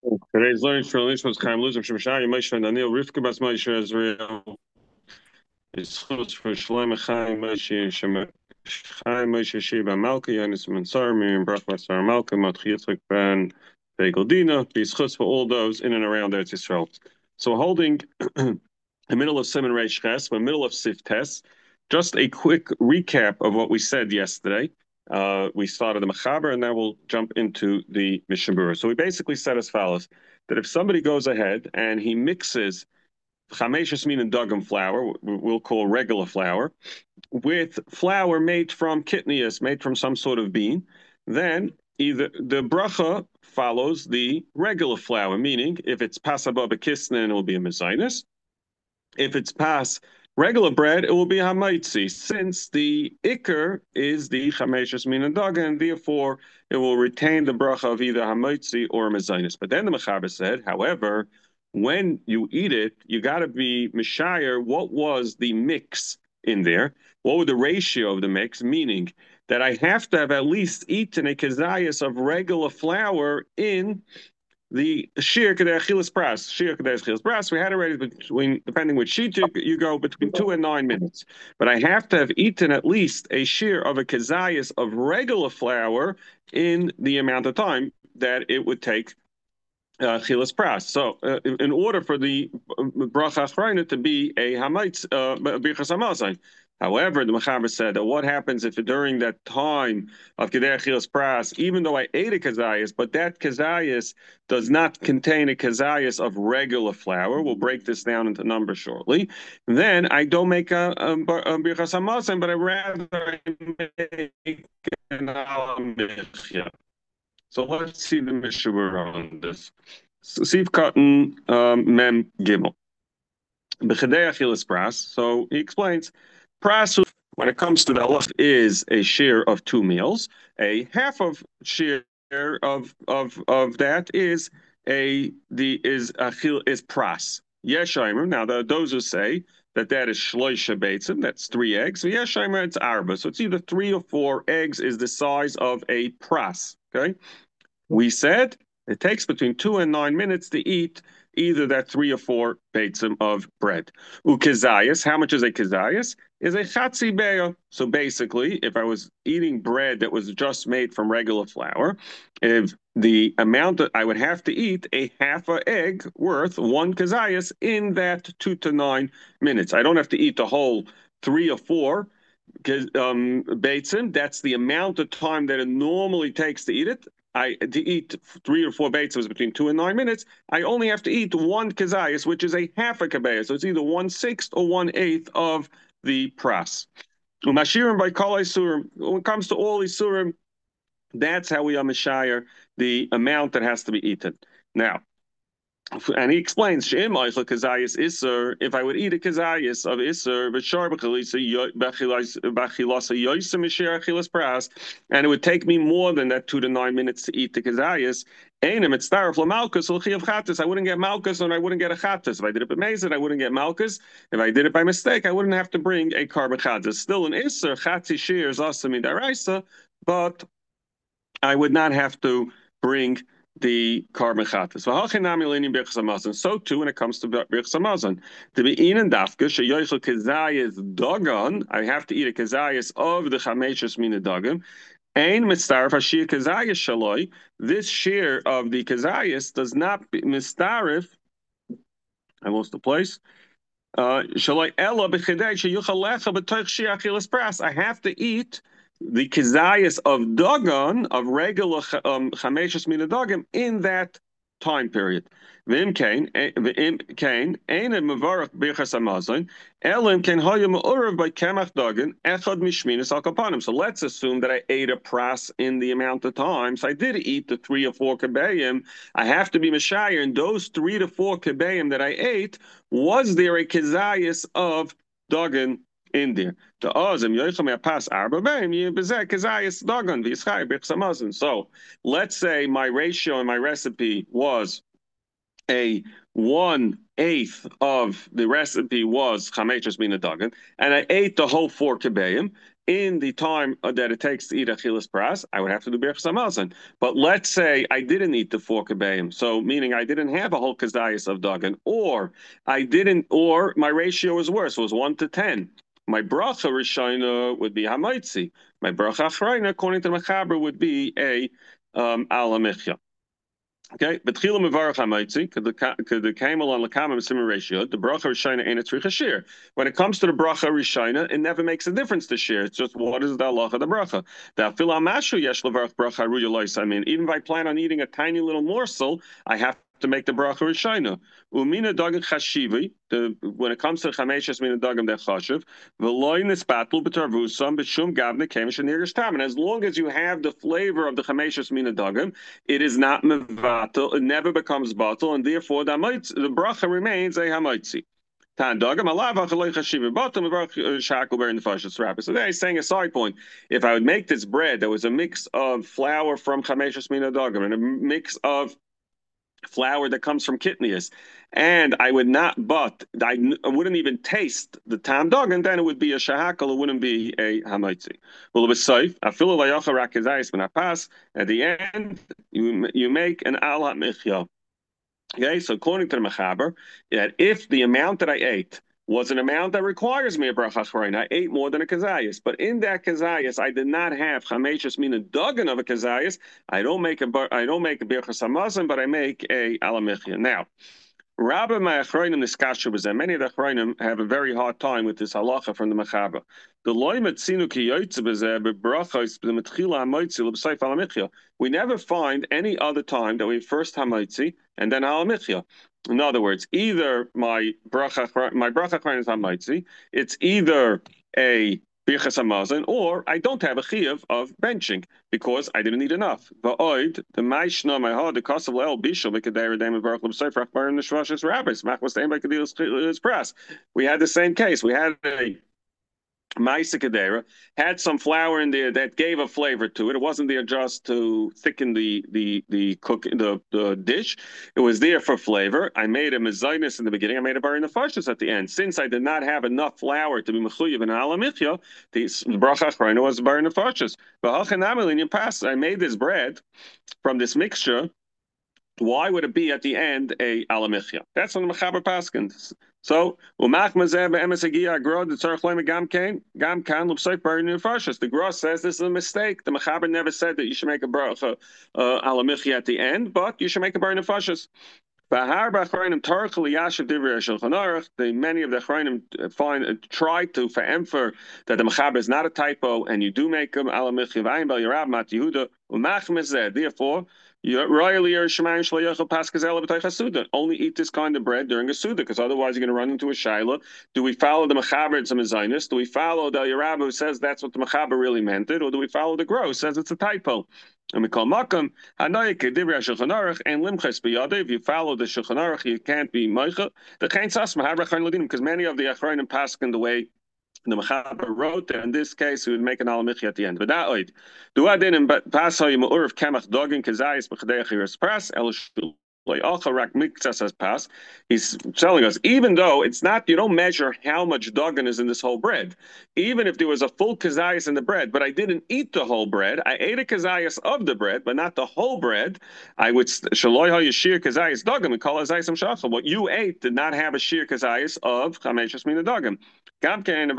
Today's learning for Elish was Chaim Luzim Shemashai Moshe and Daniel Rivka Bas Moshe Israel. It's chus for Shalom Chaim Moshe Chaim Moshe Sheba Malka Yanis Mansar Miriam Brach Basar Malka Mat Yitzchak Ben Begoldina. These chus for all those in and around Eretz Yisrael. So holding the middle of Simon Reish Ches, the middle of Sif Tes. Just a quick recap of what we said yesterday. We started the Mechaber, and now we'll jump into the Mishabura. So we basically said as follows, that if somebody goes ahead and he mixes Chamesh Yasmin and Dugam flour, we'll call regular flour, with flour made from kitnias, made from some sort of bean, then either the bracha follows the regular flour, meaning if it's pas above a kisnin, it will be a mezainis. If it's pas regular bread, it will be hamaitzi, since the ikr is the chameshes min and daga, and therefore it will retain the bracha of either hamaitzi or mezainis. But then the mechaber said, however, when you eat it, you got to be mishayir. What was the mix in there? What was the ratio of the mix? Meaning that I have to have at least eaten a kazayas of regular flour in the Shir Kedei Achilas Pras. Shir Kedei Achilas Pras, we had already between, depending which sheet you go, between 2 and 9 minutes. But I have to have eaten at least a shir of a kazayas of regular flour in the amount of time that it would take Chilas Pras. So, in order for the Bracha Achrayna to be a Hamaitz, Birchas Hamazon. However, the Mechaber said that what happens if during that time of Kedei Chilas Pras, even though I ate a kazayas, but that kazayas does not contain a kazayas of regular flour, we'll break this down into numbers shortly, then I don't make a Birchas Hamazon, but I rather make an Alamechia. So let's see the Mishabur on this. Sif Cotton Mem Gimel. B'chedei achilas pras. So he explains, pras, when it comes to the halach, is a share of 2 meals. A half of share of that is pras. Yeshaimer. Now those who say that is shloisha beitzim, that's 3 eggs. So yeshaimer, it's arba. So it's either 3 or 4 eggs is the size of a pras. Okay. We said it takes between 2 and 9 minutes to eat either that 3 or 4 beitzim of bread. Ukazayas, how much is a kazayas? Is a chatzi beya. So basically, if I was eating bread that was just made from regular flour, if the amount that I would have to eat a half a egg worth 1 kazayas in that 2 to 9 minutes. I don't have to eat the whole 3 or 4 beitzim. That's the amount of time that it normally takes to eat it. To eat 3 or 4 beitzim between 2 and 9 minutes, I only have to eat 1 kazayas, which is a half a kabeya. So it's either 1/6 or 1/8 of the pras. Umashirim by kol isurim. When it comes to all isurim, that's how we are mishayir the amount that has to be eaten. Now, and he explains, if I would eat a kazayas of iser, and it would take me more than that 2 to 9 minutes to eat the kazayas, I wouldn't get malchus and I wouldn't get a chattas. If I did it by mezid, I wouldn't get malchus. If I did it by mistake, I wouldn't have to bring a carbon chattas. Still an iser, chatzi shir is also midaraisa, but I would not have to bring the carbon chatas. So too, when it comes to birchas hamazon, to be in and dafka sheyochel kazayas dagan, I have to eat a kazayas of the chameshes mina dagim. Ein mitzaref hashir kazayas shaloi. This share of the kazayas does not be mitzaref. I lost the place. Shaloi ella b'chedei sheyuchal lecha b'toich shir achilas pras. I have to eat the kazayas of dagon, of regular chameshes mina dagim, in that time period. V'im kain, ein mevarach birchas hamazon, elim kain hoya me'urav by kemach dagon echad mishminas al kapanim. So let's assume that I ate a pras in the amount of time. So I did eat the 3 or 4 kebayim. I have to be mishayir in those 3 to 4 kebayim that I ate. Was there a kazayas of dagon in there? So let's say my ratio in my recipe was a 1 eighth of the recipe was chameches mina dagan, and I ate the whole 4 kibayim in the time that it takes to eat achilas pras, I would have to do birchas hamazon. But let's say I didn't eat the 4 kibayim, so meaning I didn't have a whole kazayas of dagan, or I didn't, or my ratio was worse, was 1 to 10. My bracha rishayna would be hamaitzi. My bracha achrayna, according to the Mechaber, would be a alamichya. Okay, but chila mevarach hamaitzi could the camel on the common similar ratio. The bracha rishayna ain't a tzricha shir. When it comes to the bracha rishayna, it never makes a difference to share. It's just what is the halacha of the bracha. The afil amashu yesh levarach bracha ruya lois. I mean, even if I plan on eating a tiny little morsel, I have to make the bracha rishayna. Umina dagim chashivi. When it comes to chameshes mina dagim that chashiv, v'loy nispatul b'tarvusam b'shum gavne kemish nirish tam. And as long as you have the flavor of the chameshes mina dagim, it is not mevatel, it never becomes batel, and therefore the bracha remains a hamaitzi. So there he's saying a side point. If I would make this bread, there was a mix of flour from chameshes mina dagim and a mix of flour that comes from kitnias, and I would not, but I wouldn't even taste the tam dog, and then it would be a shahakal, it wouldn't be a hamaitzi. Well, it was safe. I feel like pass. At the end, you make an al michya. Okay, so according to the Mechaber, that if the amount that I ate was an amount that requires me a bracha chrein, I ate more than a kazayas. But in that kazayas, I did not have chameshes mina dagan of a kazayas. I don't make a birchas hamazon, but I make a alamichya. Now, Rabbi Ma'achroinim Niskasha was there. Many of the Achroinim have a very hard time with this halacha from the Mechaber. The loimet sinu ki yoytze bezer bebrachos b'metchila hamoitzi l'b'seif alamichya. We never find any other time that we first hamoitzi and then alamichya. In other words, either my bracha is hamoitzi, it's either a birchas hamazon, or I don't have a chiyuv of benching because I didn't eat enough. Va'oid the ma'ishna ma'ha the kasav le'el bishul v'kadeir deim v'arach l'b'seif bar in the shvashis rabbis mach was deim v'kadilas press. We had the same case. We had a Maisa Kadera had some flour in there that gave a flavor to it. It wasn't there just to thicken the dish. It was there for flavor. I made a mezainis in the beginning. I made a bar in the fashis at the end. Since I did not have enough flour to be mechuyev and alamichya, the bracha achrayna was bar in the fashis. But I made this bread from this mixture. Why would it be at the end a alamichya? That's from the Mechaber Paskins. So, the Gra says this is a mistake. The Mechaber never said that you should make a bracha alamichya at the end, but you should make a bar nefashis. Many of the Achronim try to emphasize that the Mechaber is not a typo, and you do make them alamichya v'ayin bel Yerab mat Yehuda u'machmezeh. Therefore, only eat this kind of bread during a Suda, because otherwise you're going to run into a Shaila. Do we follow the Mechaber, it's a Mezainis? Do we follow the Yerab who says that's what the Mechaber really meant it? Or do we follow the Gro who says it's a typo? And we call Makam, Hanoik, Dibra Shulchan Aruch, and Limches Biyade. If you follow the Shulchan Aruch, you can't be Meicha. The Chain Sasma, Habrachan Ladinim, because many of the Achronim pass in the way the Mechaber wrote, in this case, we would make an alamichi at the end. But that oid. Do I didn't pass how you ma'ur of kemach dogin kazayis b'chadei achiras press el shul. He's telling us, even though it's not, you don't measure how much dogan is in this whole bread. Even if there was a full kazayas in the bread, but I didn't eat the whole bread, I ate a kazayas of the bread, but not the whole bread, I would shaloy ha yashir kazayas dogan and call azayis shachal. What you ate did not have a shir kazayas of chameshes mina dogan. You make an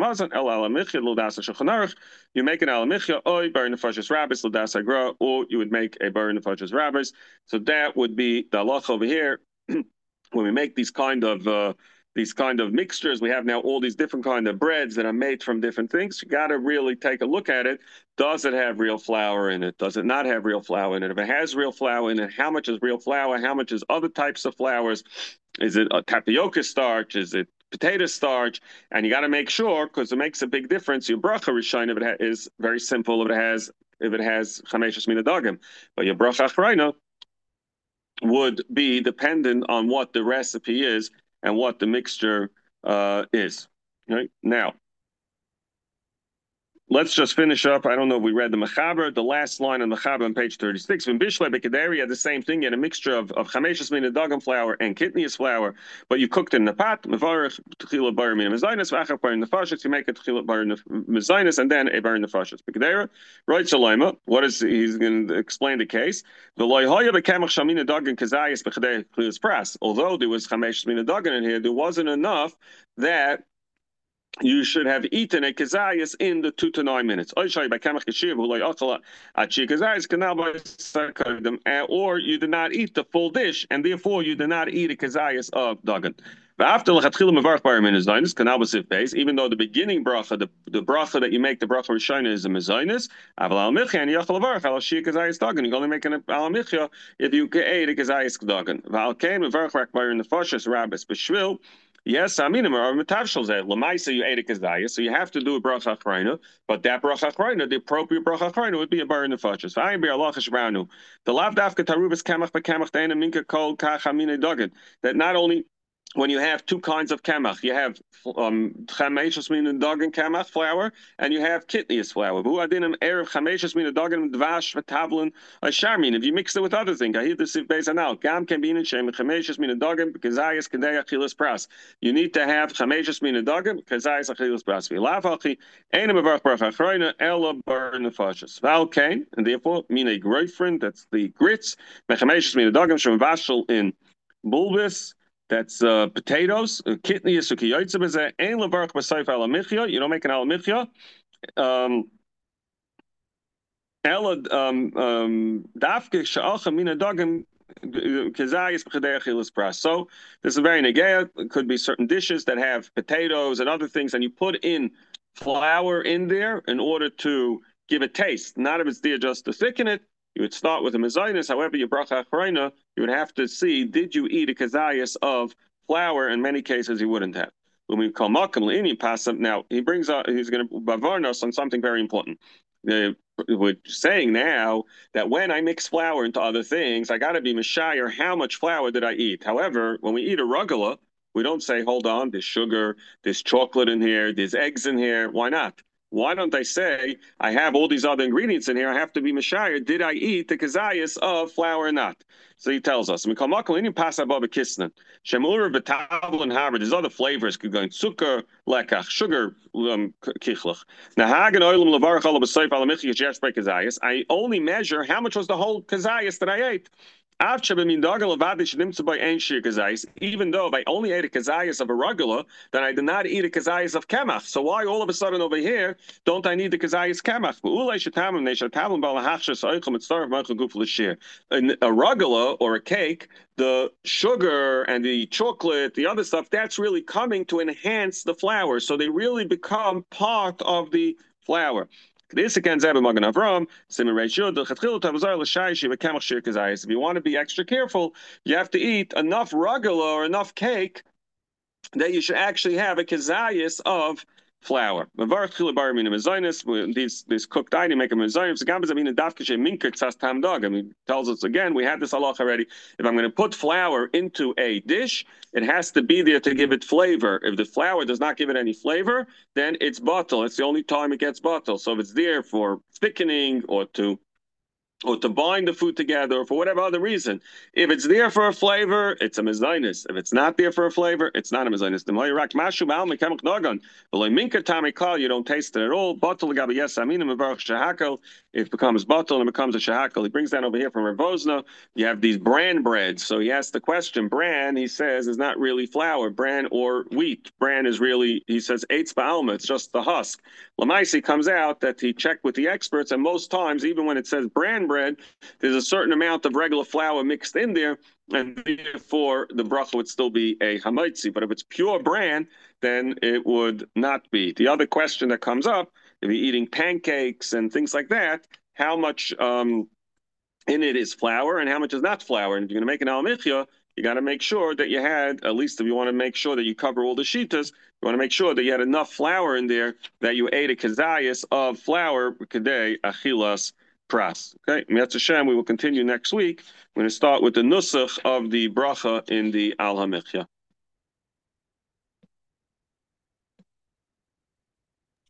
alamichya, or bar nefashis rabbis l'das agra, or you would make a bar nefashis rabbis. So that would be the halacha over here. When we make these kind of mixtures, we have now all these different kind of breads that are made from different things. You got to really take a look at it. Does it have real flour in it? Does it not have real flour in it? If it has real flour in it, how much is real flour? How much is other types of flours? Is it a tapioca starch? Is it potato starch? And you got to make sure, because it makes a big difference. Your bracha rishon, if it is very simple, if it has chameshes mina dagim, but your bracha achrayna would be dependent on what the recipe is and what the mixture is. Right now, let's just finish up. I don't know if we read the Mechaber, the last line on Mechaber on page 36. When Bishle Bekaderi had the same thing, you had a mixture of Chameshes Mina Dagam flour and Kitnius flour, but you cooked it in the pot, Mevarach, Tchila Bar Mina Mezainis, Vachach Bar Nefashis, you make a Tchila Bar Mezainis, and then a Bar Nefashis. Bekadera, right Shalaima, what is, he's going to explain the case. The Loyhoya Bekemach Shamina Dagan Kazayas Bekaderi Klius Pras. Although there was Chameshes Mina Dagan in here, there wasn't enough that you should have eaten a kazayas in the 2 to 9 minutes. Or you did not eat the full dish, and therefore you did not eat a kazayas of dagan. Even though the beginning bracha, the bracha that you make, the bracha Rishona is a mezainis, you can only make an al michya if you ate a kazayas dagan. Yes, I mean, Lamaisa, you ate a kazaya, so you have to do a bracha achrayna, but that bracha achrayna, the appropriate bracha achrayna, would be a bar in the fashas. The lav dafka tarubas kamach bekamach deina minka kol kachamine dogan. That not only when you have two kinds of kamach, you have chameshus min dogan kamach flour, and you have kitnius flour. Vu adinam erev chameshus min dogan dvash v'tavlin sharmin. If you mix it with other things, I hear this if based on now. Gam can be in shem chameshus min dogan kazayas kedei achilas pras. You need to have chameshus min dogan kazayas achilas pras. V'lav hachi einam avarch bracha achroina ela bar nefashas. Val kain, and therefore mean a grapefruit. That's the grits. Chameshus min dogan shem vashel in bulbis. That's potatoes. Kitni sukiyoytze b'zeh ein levarach b'sayf al michya. You don't make an al michya. Ela dafke she'alcha mina dagim kezayis b'chedei achilas pras. So this is very negaya. It could be certain dishes that have potatoes and other things, and you put in flour in there in order to give it taste. Not if it's there just to thicken it. You would start with a mezainis. However, your bracha achrayna, you would have to see, did you eat a kazayas of flour? In many cases, you wouldn't have. When we call makam le'ini pasam, now he brings up, he's going to bavarn us on something very important. We're saying now that when I mix flour into other things, I got to be mishayir, how much flour did I eat? However, when we eat a rugula, we don't say, hold on, there's sugar, there's chocolate in here, there's eggs in here. Why not? Why don't they say, I have all these other ingredients in here, I have to be mashayir, did I eat the kazayas of flour or not? So he tells us, there's other flavors, could go in sukkar, lekach, sugar, kichlach. I only measure how much was the whole kazayas that I ate. Even though if I only ate a kazayas of a ragula, then I did not eat a kazayas of kemach. So why all of a sudden over here don't I need the kazayas kemach? In a ragula or a cake, the sugar and the chocolate, the other stuff, that's really coming to enhance the flour. So they really become part of the flour. This again, Zeb and Magen Avram, Simon Ratio, the Chatchil Tavazar L'Shaishi V'Kamach Shir Kazayis. If you want to be extra careful, you have to eat enough ragula or enough cake that you should actually have a kazayis of flour. This cooked item, make a mezainis. I mean, tells us again, we had this halach already. If I'm going to put flour into a dish, it has to be there to give it flavor. If the flour does not give it any flavor, then it's bottle. It's the only time it gets bottle. So if it's there for thickening or to bind the food together, or for whatever other reason. If it's there for a flavor, it's a mezainis. If it's not there for a flavor, it's not a mezainis. You don't taste it at all. It becomes bottle and it becomes a shahakal. He brings that over here from Rav Vosna. You have these bran breads. So he asks the question, bran, he says, is not really flour, bran or wheat. Bran is really, he says, eitz ba'alma, it's just the husk. Lamaisi comes out that he checked with the experts, and most times, even when it says bran bread, there's a certain amount of regular flour mixed in there, and therefore the bracha would still be a hamaitzi. But if it's pure bran, then it would not be. The other question that comes up, if you're eating pancakes and things like that, how much in it is flour and how much is not flour? And if you're going to make an al michya, you got to make sure that you had, at least if you want to make sure that you cover all the shitas, you want to make sure that you had enough flour in there that you ate a kazayas of flour, kadei achilas pras. Okay, Mitzvah Hashem, we will continue next week. We're going to start with the nusach of the bracha in the al hamichya.